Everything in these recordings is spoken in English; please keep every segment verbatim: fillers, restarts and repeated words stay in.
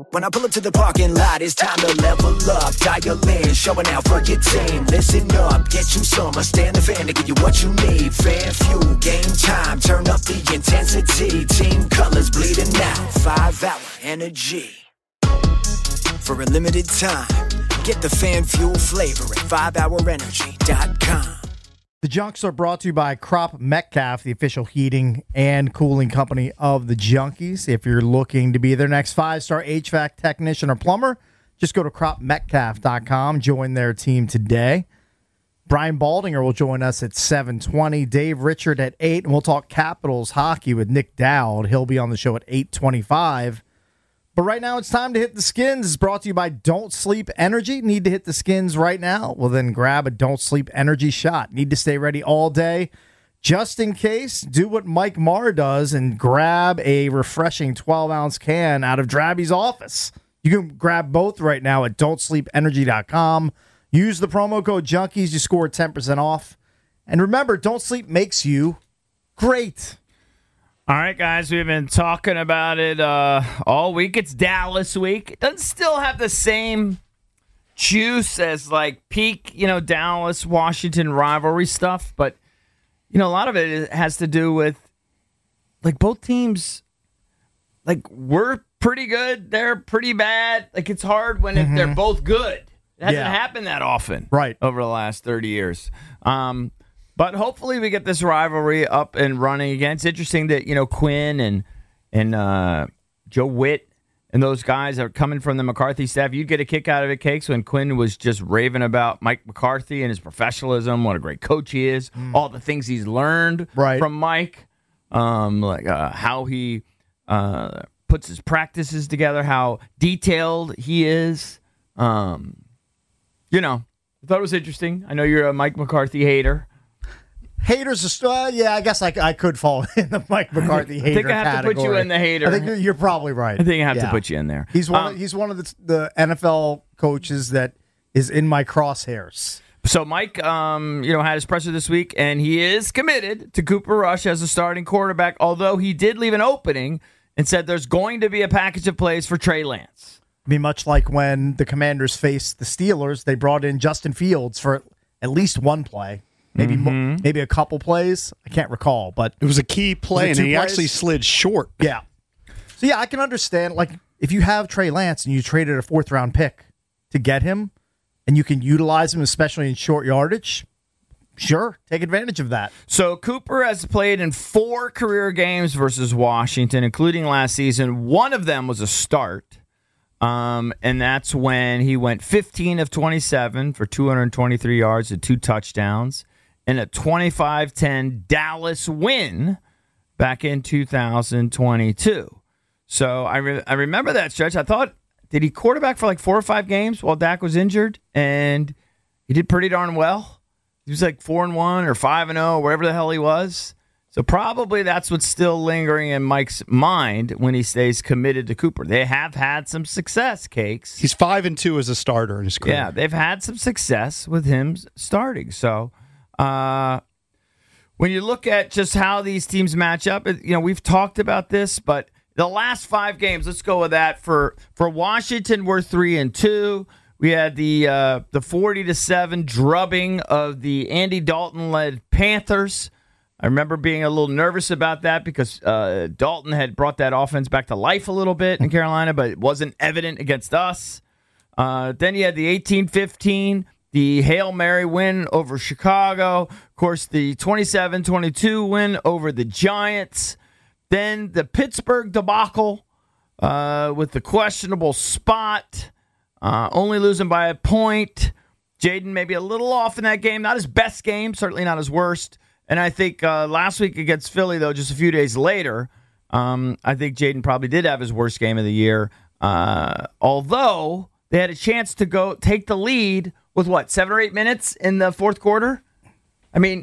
When I pull up to the parking lot, it's time to level up. Dial in, showing out for your team. Listen up, get you some. I stand the fan to give you what you need. Fan fuel, game time, turn up the intensity. Team colors bleeding out, five hour energy. For a limited time, get the fan fuel flavor at five hour energy dot com. The Junks are brought to you by Crop Metcalf, the official heating and cooling company of the Junkies. If you're looking to be their next five-star H V A C technician or plumber, just go to crop metcalf dot com. Join their team today. Brian Baldinger will join us at seven twenty. Dave Richard at eight, and we'll talk Capitals hockey with Nick Dowd. He'll be on the show at eight twenty-five. But right now, it's time to hit the skins. It's brought to you by Don't Sleep Energy. Need to hit the skins right now? Well, then grab a Don't Sleep Energy shot. Need to stay ready all day? Just in case, do what Mike Marr does and grab a refreshing twelve-ounce can out of Drabby's office. You can grab both right now at don't sleep energy dot com. Use the promo code Junkies. You score ten percent off. And remember, Don't Sleep makes you great. All right, guys, we've been talking about it uh, all week. It's Dallas week. It doesn't still have the same juice as, like, peak, you know, Dallas-Washington rivalry stuff. But, you know, a lot of it has to do with, like, both teams, like, we're pretty good. They're pretty bad. Like, it's hard when mm-hmm. it, they're both good. It hasn't yeah. happened that often right. over the last thirty years. Um But hopefully we get this rivalry up and running again. It's interesting that, you know, Quinn and and uh, Joe Witt and those guys are coming from the McCarthy staff. You'd get a kick out of it, Cakes, when Quinn was just raving about Mike McCarthy and his professionalism, what a great coach he is, mm. all the things he's learned right. from Mike, um, like uh, how he uh, puts his practices together, how detailed he is. Um, you know, I thought it was interesting. I know you're a Mike McCarthy hater. Haters, uh, yeah, I guess I, I could fall in the Mike McCarthy hater category. I think I have category. to put you in the hater. I think you're, you're probably right. I think I have yeah. to put you in there. He's one. Um, of, he's one of the, the N F L coaches that is in my crosshairs. So Mike, um, you know, had his presser this week, and he is committed to Cooper Rush as a starting quarterback. Although he did leave an opening and said there's going to be a package of plays for Trey Lance. I mean, much like when the Commanders faced the Steelers, they brought in Justin Fields for at least one play. Maybe mm-hmm. mo- maybe a couple plays. I can't recall, but it was a key play, and he plays? actually slid short. Yeah. So, yeah, I can understand, like, if you have Trey Lance and you traded a fourth-round pick to get him, and you can utilize him, especially in short yardage, sure, take advantage of that. So Cooper has played in four career games versus Washington, including last season. One of them was a start, um, and that's when he went fifteen of twenty-seven for two hundred twenty-three yards and two touchdowns. In a twenty-five ten Dallas win back in two thousand twenty-two. So I re- I remember that stretch. I thought, did he quarterback for like four or five games while Dak was injured? And he did pretty darn well. He was like four and one or five and zero, wherever the hell he was. So probably that's what's still lingering in Mike's mind when he stays committed to Cooper. They have had some success, Cakes. He's five and two as a starter in his career. Yeah, they've had some success with him starting. So. Uh, when you look at just how these teams match up, you know, we've talked about this, but the last five games, let's go with that. For for Washington, we're three and two. We had the uh, the forty to seven drubbing of the Andy Dalton led Panthers. I remember being a little nervous about that because uh, Dalton had brought that offense back to life a little bit in Carolina, but it wasn't evident against us. Uh, then you had the eighteen fifteen. The Hail Mary win over Chicago. Of course, the twenty-seven twenty-two win over the Giants. Then the Pittsburgh debacle uh, with the questionable spot. Uh, only losing by a point. Jaden maybe a little off in that game. Not his best game. Certainly not his worst. And I think uh, last week against Philly, though, just a few days later, um, I think Jaden probably did have his worst game of the year. Uh, although they had a chance to go take the lead with what, seven or eight minutes in the fourth quarter? I mean,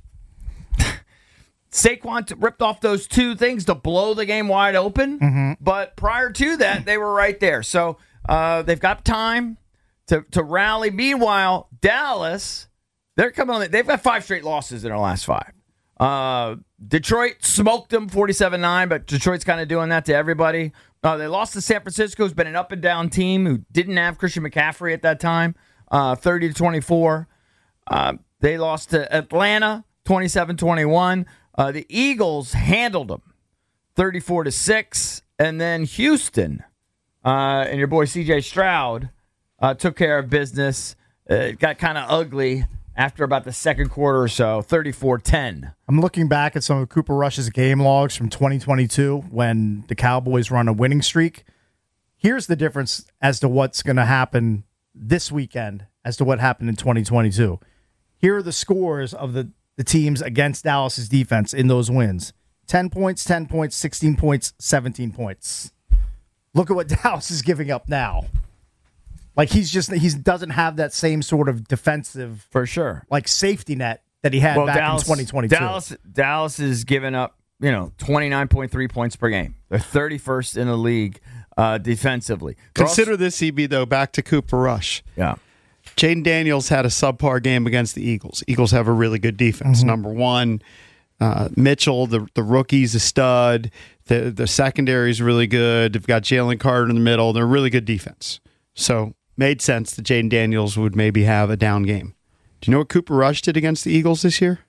Saquon t- ripped off those two things to blow the game wide open. Mm-hmm. But prior to that, they were right there. So uh, they've got time to, to rally. Meanwhile, Dallas, they're coming on. They've got five straight losses in their last five. Uh, Detroit smoked them forty-seven nine, but Detroit's kind of doing that to everybody. Uh, they lost to San Francisco, who's been an up and down team who didn't have Christian McCaffrey at that time, uh, thirty to twenty-four. Uh, they lost to Atlanta, twenty-seven twenty-one. Uh, the Eagles handled them, thirty-four to six. And then Houston uh, and your boy C J Stroud uh, took care of business. Uh, it got kind of ugly after about the second quarter or so, thirty-four ten. I'm looking back at some of Cooper Rush's game logs from twenty twenty-two when the Cowboys were on a winning streak. Here's the difference as to what's going to happen this weekend as to what happened in twenty twenty-two. Here are the scores of the, the teams against Dallas's defense in those wins. ten points, ten points, sixteen points, seventeen points. Look at what Dallas is giving up now. Like he's just he doesn't have that same sort of defensive For sure. like safety net that he had Well, back Dallas, in twenty twenty-two. Dallas, Dallas is giving up, you know, twenty-nine point three points per game. They're thirty-first in the league uh, defensively. They're Consider also- this, C B, though, back to Cooper Rush. yeah. Jaden Daniels had a subpar game against the Eagles. Eagles have a really good defense. Mm-hmm. Number one, uh, Mitchell, the the rookie's a stud. The the secondary is really good. They've got Jalen Carter in the middle. They're a really good defense. So made sense that Jaden Daniels would maybe have a down game. Do you know what Cooper Rush did against the Eagles this year?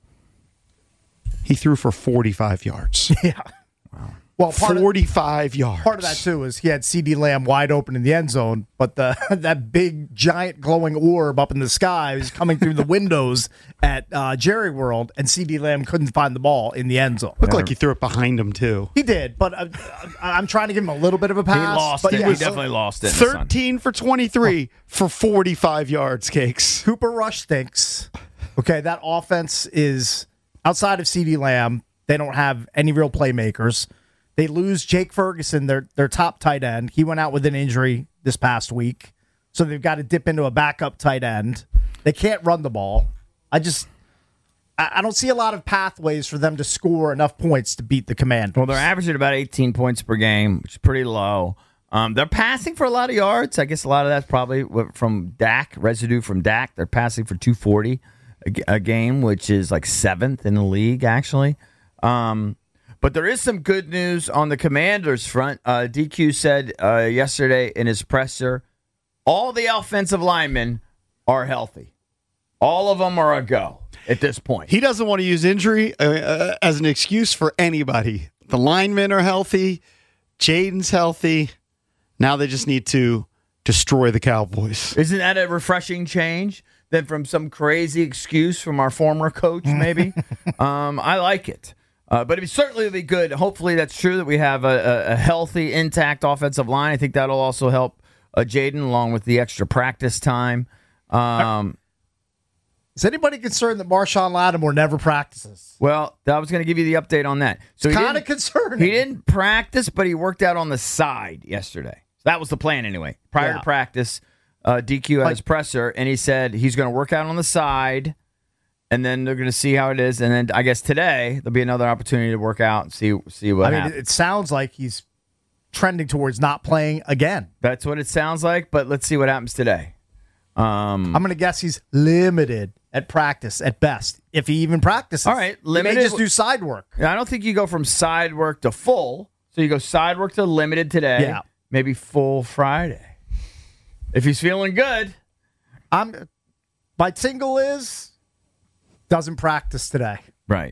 He threw for forty-five yards. Yeah. Well, part of, forty-five yards. part of that too is he had CeeDee Lamb wide open in the end zone, but the that big giant glowing orb up in the sky was coming through the windows at uh, Jerry World, and CeeDee Lamb couldn't find the ball in the end zone. Looked like he threw it behind him, too. He did, but uh, I'm trying to give him a little bit of a pass. He lost but it. yeah, he so definitely lost it. in the sun. thirteen for twenty-three for forty-five yards, Cakes. Cooper Rush stinks. Okay, that offense is outside of CeeDee Lamb. They don't have any real playmakers. They lose Jake Ferguson, their their top tight end. He went out with an injury this past week, so they've got to dip into a backup tight end. They can't run the ball. I just I, I don't see a lot of pathways for them to score enough points to beat the Commanders. Well, they're averaging about eighteen points per game, which is pretty low. Um, they're passing for a lot of yards. I guess a lot of that's probably from Dak, residue from Dak. They're passing for two forty a, g- a game, which is like seventh in the league, actually. Um, but there is some good news on the Commanders front. Uh, D Q said uh, yesterday in his presser, all the offensive linemen are healthy. All of them are a go at this point. He doesn't want to use injury uh, uh, as an excuse for anybody. The linemen are healthy. Jaden's healthy. Now they just need to destroy the Cowboys. Isn't that a refreshing change than from some crazy excuse from our former coach, maybe? um, I like it. Uh, but it certainly will be good. Hopefully that's true that we have a, a, a healthy, intact offensive line. I think that'll also help uh, Jaden along with the extra practice time. Um, Is anybody concerned that Marshawn Lattimore never practices? well, I was going to give you the update on that. So he Kind of didn't- concerning. He didn't practice, but he worked out on the side yesterday. So that was the plan anyway. Prior Yeah. to practice, uh, D Q had Like- his presser, and he said he's going to work out on the side, and then they're going to see how it is. And then I guess today there'll be another opportunity to work out and see see what I mean, happens. it sounds like he's trending towards not playing again. That's what it sounds like, but let's see what happens today. Um, I'm going to guess he's limited at practice at best, if he even practices. All right, He may limited- just do side work. I don't think you go from side work to full. So you go side work to limited today, Yeah. maybe full Friday. If he's feeling good. I'm. My single is doesn't practice today. Right.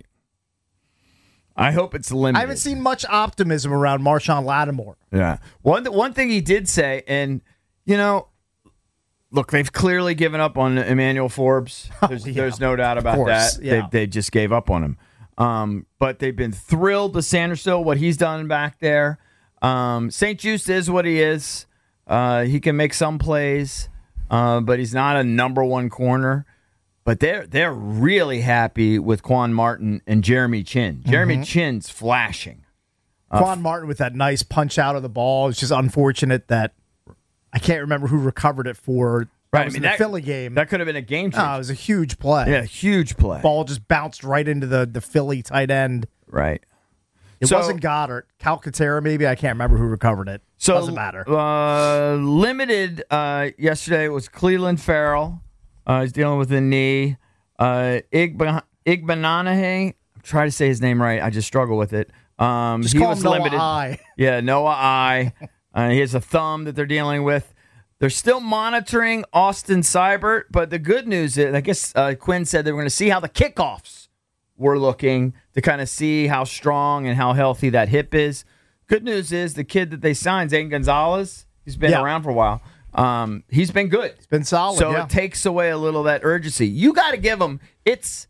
I hope it's limited. I haven't seen much optimism around Marshawn Lattimore. Yeah. One one thing he did say, and you know, look, they've clearly given up on Emmanuel Forbes. There's, yeah. there's no doubt about course, that. yeah. They, they just gave up on him. Um, but they've been thrilled with Sanderson, what he's done back there. Um, Saint Just is what he is. Uh, he can make some plays, uh, but he's not a number one corner. But they're they're really happy with Quan Martin and Jeremy Chin. Jeremy Mm-hmm. Chin's flashing. Quan Martin with that nice punch out of the ball. It's just unfortunate that I can't remember who recovered it for. That Right, was I in mean, the Philly game. That could have been a game changer. No, it was a huge play. Yeah, huge play. Ball just bounced right into the, the Philly tight end. Right. It So- wasn't Goddard. Calcaterra, maybe. I can't remember who recovered it. So Doesn't matter. Uh, limited uh, yesterday was Cleveland Farrell. Uh, he's dealing with a knee. Uh, Igba- Igbananahe. I'm trying to say his name right. I just struggle with it. Um, Just he call was him Noah limited. I. Yeah, Noah I. Uh, he has a thumb that they're dealing with. They're still monitoring Austin Seibert, but the good news is, I guess uh, Quinn said they were going to see how the kickoffs were looking to kind of see how strong and how healthy that hip is. Good news is the kid that they signed, Zane Gonzalez, he's been Yeah. around for a while. Um, he's been good. It's been solid. So yeah. it takes away a little of that urgency. You got to give him, it's,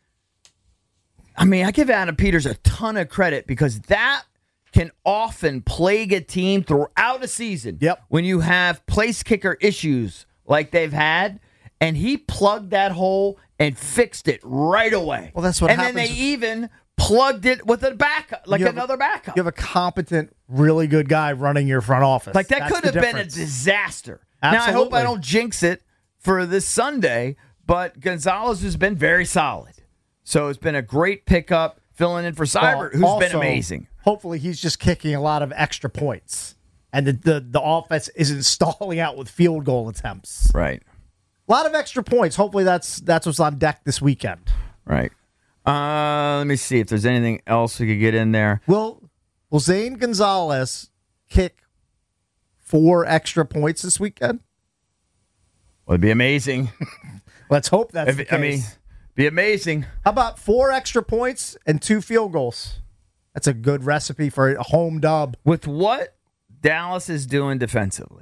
I mean, I give Adam Peters a ton of credit because that can often plague a team throughout a season. Yep. When you have place kicker issues like they've had, and he plugged that hole and fixed it right away. Well, that's what and happens. And then they even plugged it with a backup, like You have a- another backup. You have a competent, really good guy running your front office. Like that That's could the have been a difference. disaster. Now I hope Absolutely. I don't jinx it for this Sunday, but Gonzalez has been very solid. So it's been a great pickup filling in for Seibert, who's Also, been amazing. Hopefully, he's just kicking a lot of extra points, and the, the the offense isn't stalling out with field goal attempts. Right. A lot of extra points. Hopefully, that's that's what's on deck this weekend. Right. Uh, let me see if there's anything else we could get in there. Will Will Zane Gonzalez kick four extra points this weekend? Well, it'd be amazing. Let's hope that's If- the case. I mean, be amazing. How about four extra points and two field goals? That's a good recipe for a home dub. With what Dallas is doing defensively,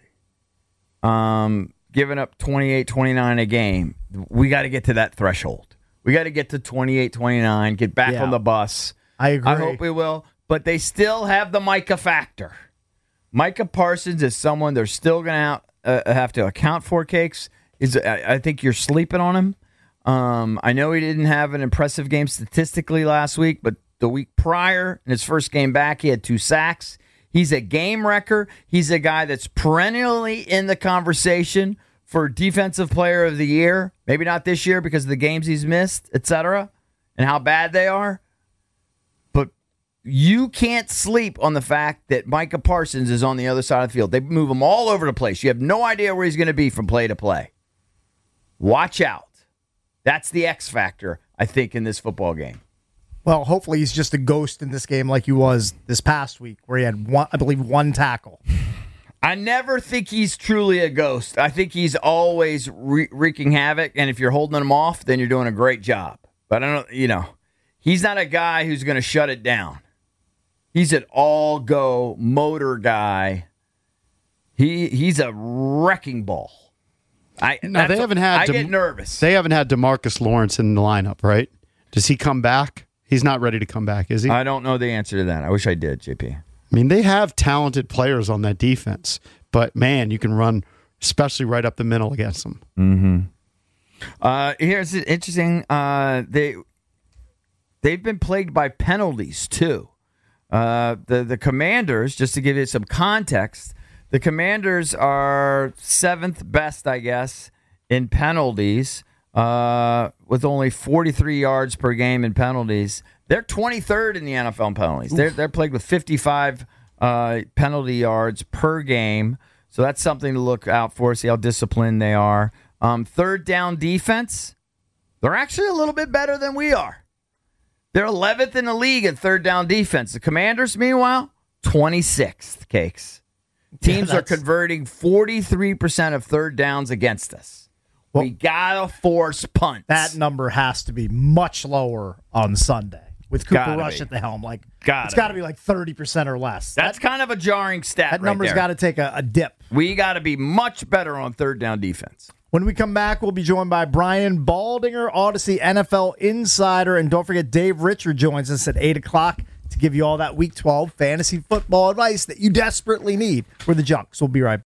um, giving up twenty-eight twenty-nine a game, we got to get to that threshold. We got to get to twenty-eight twenty-nine, get back Yeah. on the bus. I agree. I hope we will. But they still have the Micah factor. Micah Parsons is someone they're still going to uh, have to account for, Cakes. Is I, I think you're sleeping on him. Um, I know he didn't have an impressive game statistically last week, but the week prior, in his first game back, he had two sacks. He's a game wrecker. He's a guy that's perennially in the conversation for Defensive Player of the Year. Maybe not this year because of the games he's missed, et cetera, and how bad they are. But you can't sleep on the fact that Micah Parsons is on the other side of the field. They move him all over the place. You have no idea where he's going to be from play to play. Watch out. That's the X factor, I think, in this football game. Well, hopefully he's just a ghost in this game like he was this past week where he had, one, I believe, one tackle. I never think he's truly a ghost. I think he's always re- wreaking havoc, and if you're holding him off, then you're doing a great job. But I don't, you know, he's not a guy who's going to shut it down. He's an all-go motor guy. He he's a wrecking ball. I No, they that's- haven't had. I Dem- get nervous. They haven't had DeMarcus Lawrence in the lineup, right? Does he come back? He's not ready to come back, is he? I don't know the answer to that. I wish I did, J P. I mean, they have talented players on that defense, but man, you can run, especially right up the middle against them. Uh, here's interesting. Uh, they they've been plagued by penalties too. Uh, the the Commanders, just to give you some context, the Commanders are seventh best, I guess, in penalties, uh, with only forty-three yards per game in penalties. They're twenty-third in the N F L in penalties. They're they're plagued with fifty-five uh, penalty yards per game. So that's something to look out for. See how disciplined they are. Um, third down defense, they're actually a little bit better than we are. They're eleventh in the league in third down defense. The Commanders, meanwhile, twenty-sixth, Cakes. Teams Yeah, are that's- converting forty-three percent of third downs against us. Well, we got to force punts. That number has to be much lower on Sunday with Cooper Gotta Rush be. at the helm. Like Gotta It's got to be. be like thirty percent or less. That's that, kind of a jarring stat that right number's there. got to take a, a dip. We got to be much better on third down defense. When we come back, we'll be joined by Brian Baldinger, Odyssey N F L Insider. And don't forget, Dave Richard joins us at eight o'clock to give you all that Week twelve fantasy football advice that you desperately need. We're the Junks. We'll be right back.